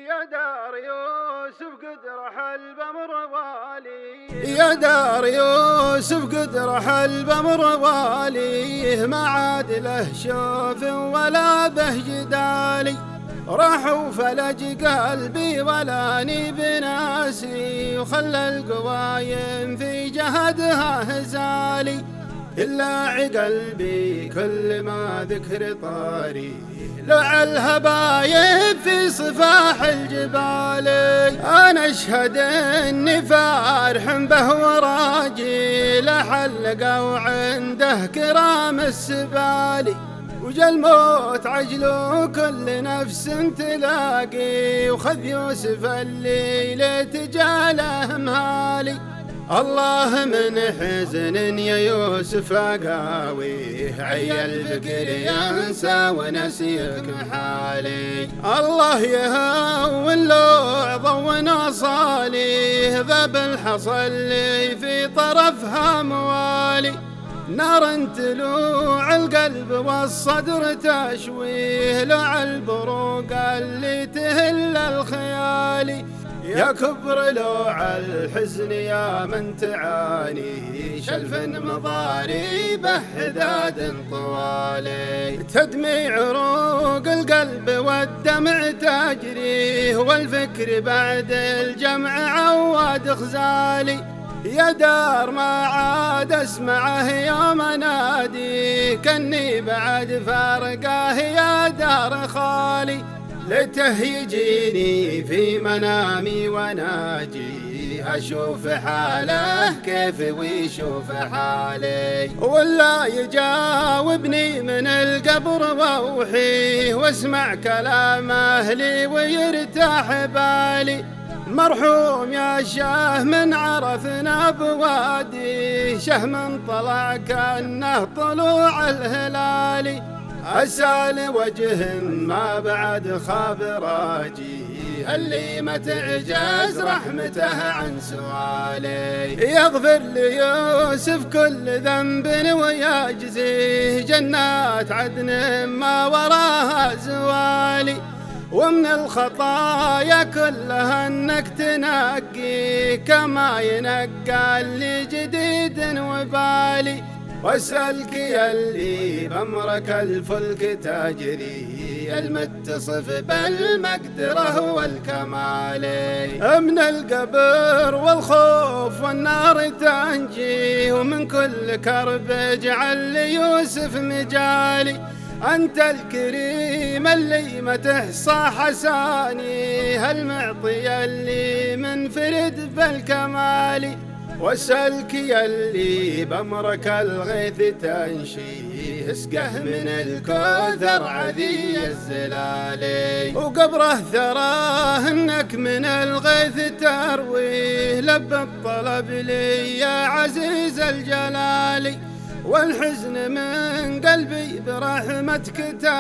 يا دار يوسف قد رحل بأمر واليه، يا دار يوسف قد رحل بأمر واليه، ما عاد له شوف ولا به جدالي، راح وفلج قلبي ولاني بناسي، وخلى القوايم في جهدها هزالي، إلا قلبي كل ما ذكر طاري، لوع الهبايب في صفاح الجبال، أنا أشهد إني فرح به وراجي، لحلقوا عنده كرام السبالي، وجا الموت عجل كل نفس تلاقي، وخذ يوسف الليلة تجاله مهالي، الله من حزن يا يوسف أقاويه، عي الفكر ينسى ونسيك محالي، الله يهون لعظة ونصاليه، ذاب الحصل لي في طرفها موالي، نار تلوع القلب والصدر تشويه، لوع البروق اللي تهل الخيالي، يا كبر لوع الحزن يا من تعاني، شلف مضاريبه حداد طوالي، تدمي عروق القلب والدمع تجري، والفكر بعد الجمع عواد خزالي، يا دار ما عاد اسمعه يوم انادي، كني بعد فارقه يا دار خالي، ليته يجيني في منامي وناجي، أشوف حاله كيف ويشوف حالي، ولا يجاوبني من القبر وأوحيه، واسمع كلام أهلي ويرتاح بالي، مرحوم يا شاه من عرفنا بواديه، شهم طلع كأنه طلوع الهلالي، أسأل وجه ما بعد خاب راجي، اللي ما تعجز رحمته عن سؤالي، يغفر ليوسف كل ذنب ويجزيه جنات عدن ما وراها زوالي، ومن الخطايا كلها انك تنقي، كما ينقى اللي جديد وبالي، واسألك يا اللي بأمرك الفلك تجري، المتصف بالمقدرة والكمال، من القبر والخوف والنار تنجي، ومن كل كرب اجعل ليوسف مجالي، أنت الكريم اللي ما تحصى حساني، هالمعطي اللي منفرد بالكمال، واسألك يا اللي بأمرك الغيث تنشيه، اسقه من الكوثر عذي الزلالي، وقبره ثراه انك من الغيث ترويه، لب الطلب لي يا عزيز الجلال، والحزن من قلبي برحمتك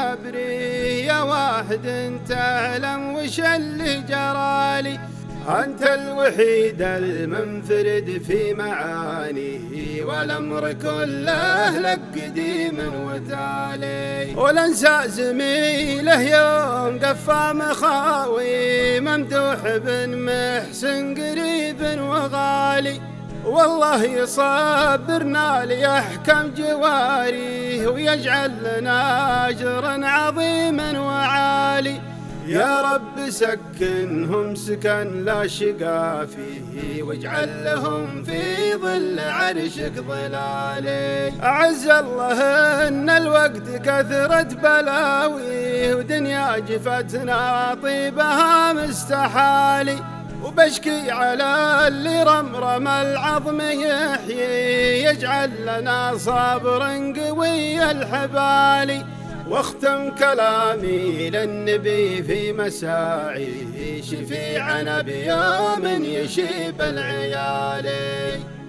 تبري، يا واحد تعلم وش اللي جرالي، أنت الوحيد المنفرد في معانيه، والأمر كله لك قديم وتالي، ولنسى زميله يوم قفى مخاوي، ممدوح بن محسن قريب وغالي، والله يصبرنا ليحكم جواريه، ويجعل لنا أجرا عظيما وعالي، يا رب سكنهم سكن لا شقا فيه، واجعل لهم في ظل عرشك ظلالي، أعز الله إن الوقت كثرت بلاويه، ودنيا جفتنا طيبها مستحالي، وبشكي على اللي رمرم العظم يحيي، يجعل لنا صبر قوي الحبالي، واختم كلامي للنبي في مساعيه، شفيعنا بيوم يشيب العيالي.